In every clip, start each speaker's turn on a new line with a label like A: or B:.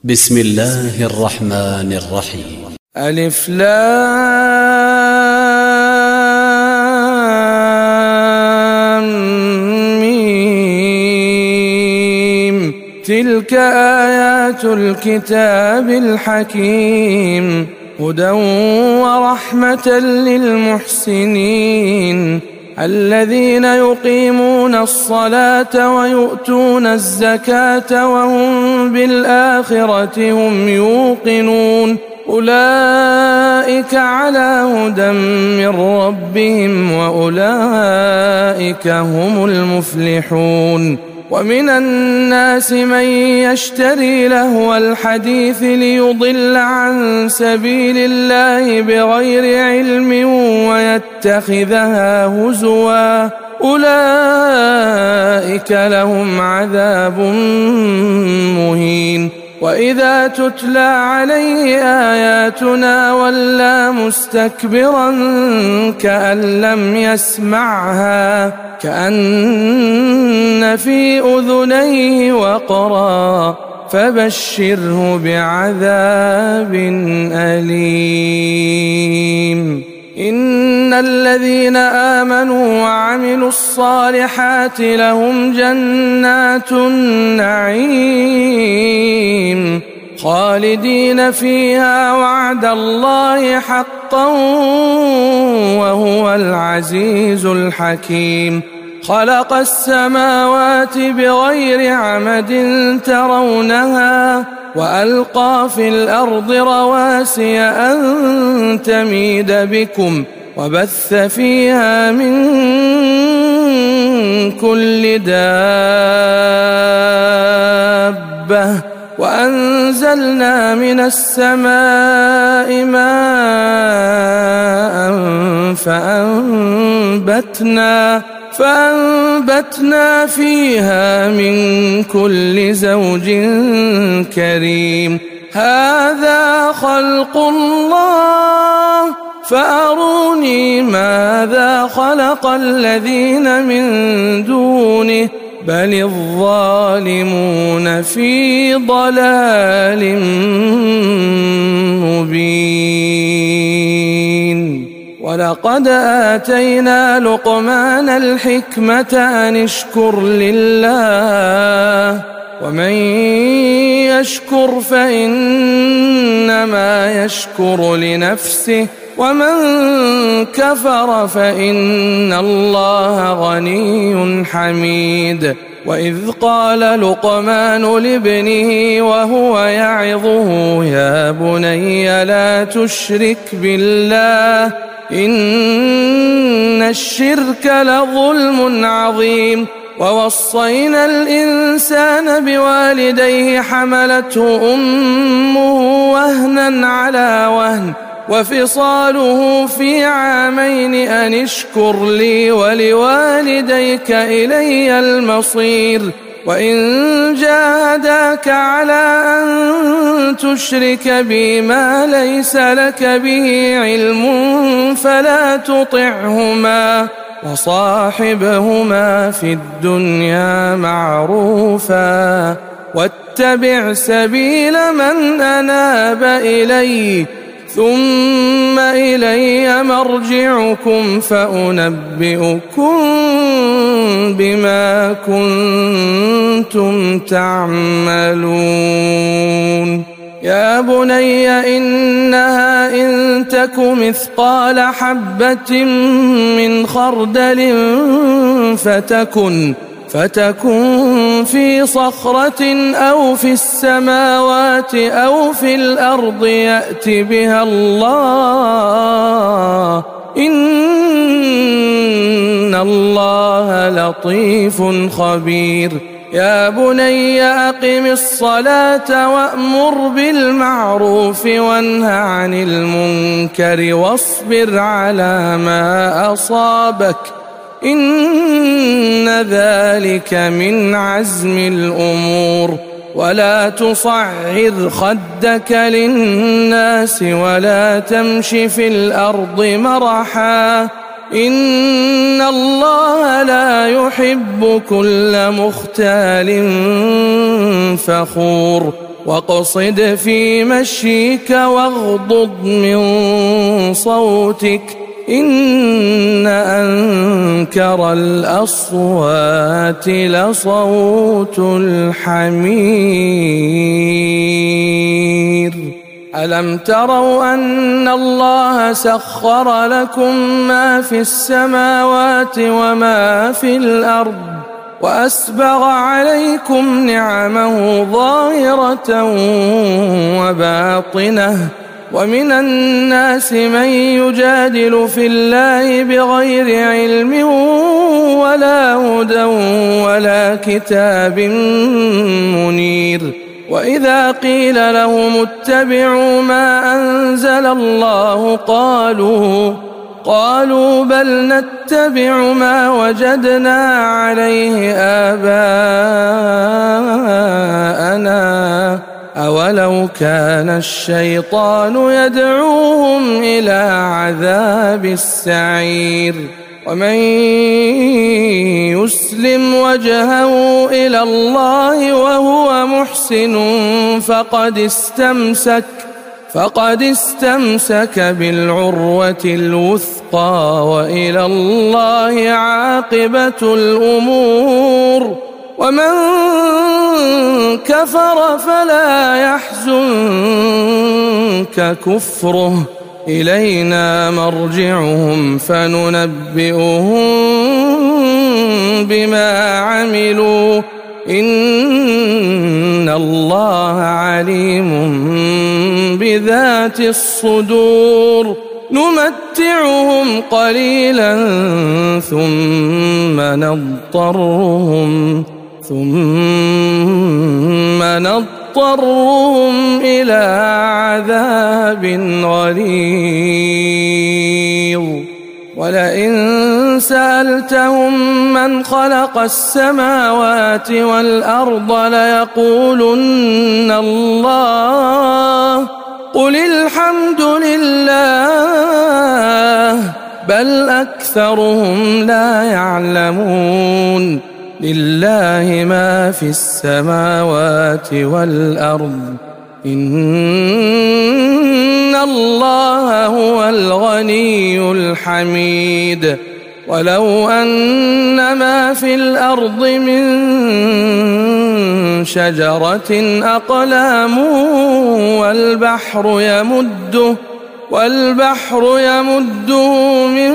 A: بسم الله الرحمن الرحيم.
B: ألف لام ميم. تلك آيات الكتاب الحكيم، هدى ورحمة للمحسنين الذين يقيمون الصلاة ويؤتون الزكاة وهم بالآخرة هم يوقنون. أولئك على هدى من ربهم وأولئك هم المفلحون. ومن الناس من يشتري لهو الحديث ليضل عن سبيل الله بغير علم ويتخذها هزوا، أولئك لهم عذاب مهين. وإذا تتلى عليه آياتنا ولى مستكبرا كأن لم يسمعها كأن في أذنيه وقرا، فبشره بعذاب أليم. إن الذين آمنوا وعملوا الصالحات لهم جنات النعيم خالدين فيها، وعد الله حقا وهو العزيز الحكيم. خلق السماوات بغير عمد ترونها وألقى في الأرض رواسي أن تميد بكم وبث فيها من كل دابة وأنزلنا من السماء ماء فأنبتنا فيها من كل زوج كريم. هذا خلق الله فأروني ماذا خلق الذين من دونه، بل الظالمون في ضلال مبين. ولقد آتينا لقمان الحكمة أن اشكر لله، ومن يشكر فإنما يشكر لنفسه، ومن كفر فإن الله غني حميد. وإذ قال لقمان لابنه وهو يعظه يا بني لا تشرك بالله إن الشرك لظلم عظيم. ووصينا الإنسان بوالديه حملته أمه وهنا على وهن وفصاله في عامين أن اشكر لي ولوالديك إلي المصير. وإن جاهداك على أن تشرك بي ما ليس لك به علم فلا تطعهما وصاحبهما في الدنيا معروفا، واتبع سبيل من أناب إلي ثم إلي مرجعكم فأنبئكم بما كنتم تعملون. يا بني إنها إن تك مثقال حبة من خردل فتكن في صخرة أو في السماوات أو في الأرض يأت بها الله، إن الله لطيف خبير. يا بني أقم الصلاة وأمر بالمعروف وانه عن المنكر واصبر على ما أصابك، إن ذلك من عزم الأمور. ولا تصعر خدك للناس ولا تمش في الأرض مرحا، إن الله لا يحب كل مختال فخور. واقصد في مشيك واغضض من صوتك إن أنكر الأصوات لصوت الحمير ألم تروا أن الله سخر لكم ما في السماوات وما في الأرض وأسبغ عليكم نعمه ظاهرة وباطنة ومن الناس من يجادل في الله بغير علم ولا هدى ولا كتاب منير وإذا قيل لهم اتبعوا ما أنزل الله قالوا بل نتبع ما وجدنا عليه آباءنا أولو كان الشيطان يدعوهم إلى عذاب السعير ومن يسلم وجهه إلى الله وهو محسن فقد استمسك بالعروة الوثقى وإلى الله عاقبة الأمور ومن كفر فلا يحزنك كفره إلينا مرجعهم فننبئهم بما عملوا إن الله عليم بذات الصدور نمتعهم قليلا ثم نضطرهم إلى عذاب غليظ ولئن سألتهم من خلق السماوات والأرض ليقولن الله قل الحمد لله بل أكثرهم لا يعلمون لله ما في السماوات والأرض إن الله هو الغني الحميد ولو أن ما في الأرض من شجرة أقلام والبحر يمده من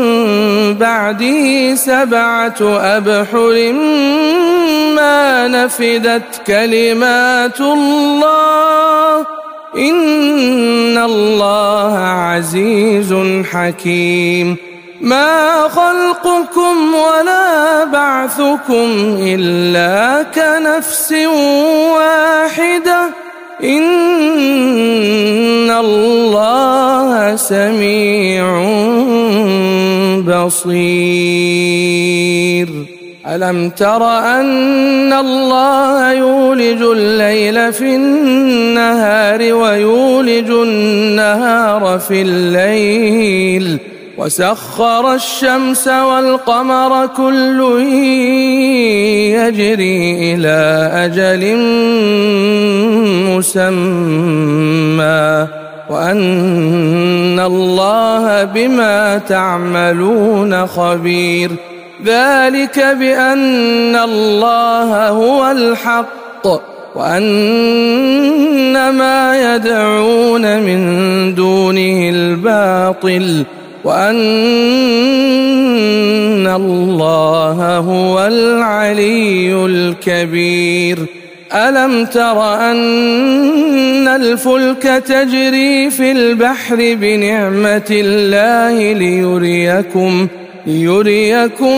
B: بعده 7 أبحر ما نفدت كلمات الله إن الله عزيز حكيم ما خلقكم ولا بعثكم إلا كنفس واحدة إن الله سميع بصير ألم تر أن الله يولج الليل في النهار ويولج النهار في الليل وسخر الشمس والقمر كل يجري إلى أجل مسمى وأن الله بما تعملون خبير ذلك بأن الله هو الحق وأن ما يدعون من دونه الباطل وأن الله هو العلي الكبير ألم تر أن الفلك تجري في البحر بنعمة الله ليريكم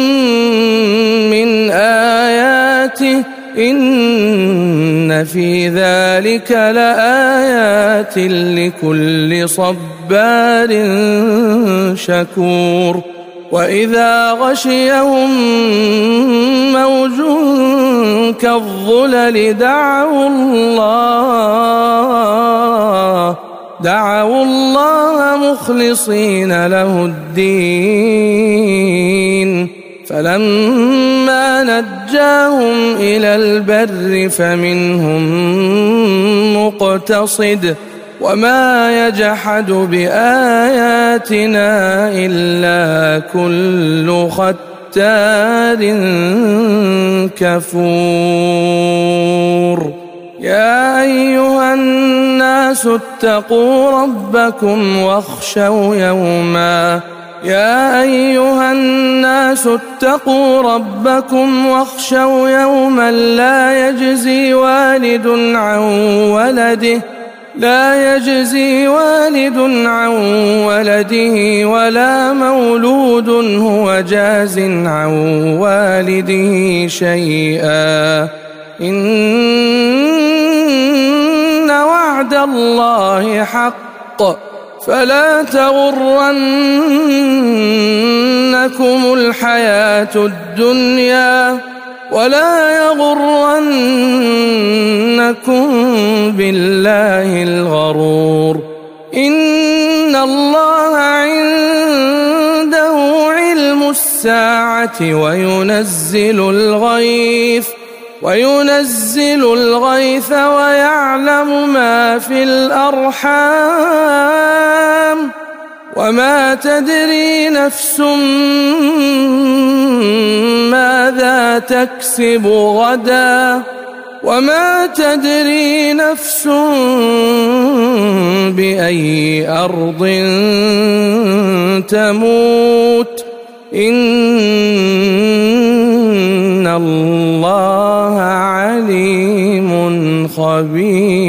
B: من آياته إن في ذلك لآيات لكل صبار شكور وإذا غشيهم موج كالظلل دعوا الله مخلصين له الدين فلما نجاهم نجاهم إلى البر فمنهم مقتصد وما يجحد بآياتنا إلا كل ختار كفور يا أيها الناس اتقوا ربكم واخشوا يوما لا يجزي والد عن ولده ولا مولود هو جاز عن والده شيئا إن وعد الله حق فلا تغرنكم الحياة الدنيا ولا يغرنكم بالله الغرور إن الله عنده علم الساعة وينزل الغيث ويعلم ما في الأرحام وما تدري نفس ماذا تكسب غدا وما تدري نفس بأي أرض تموت إن الله عليم خبير